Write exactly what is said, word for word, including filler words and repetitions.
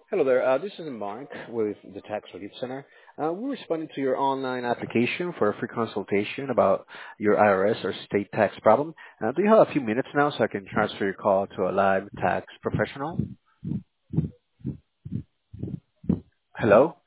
Hello there. Uh, this is Mark with the Tax Relief Center. Uh, we're responding to your online application for a free consultation about your I R S or state tax problem. Uh, do you have a few minutes now so I can transfer your call to a live tax professional? Hello?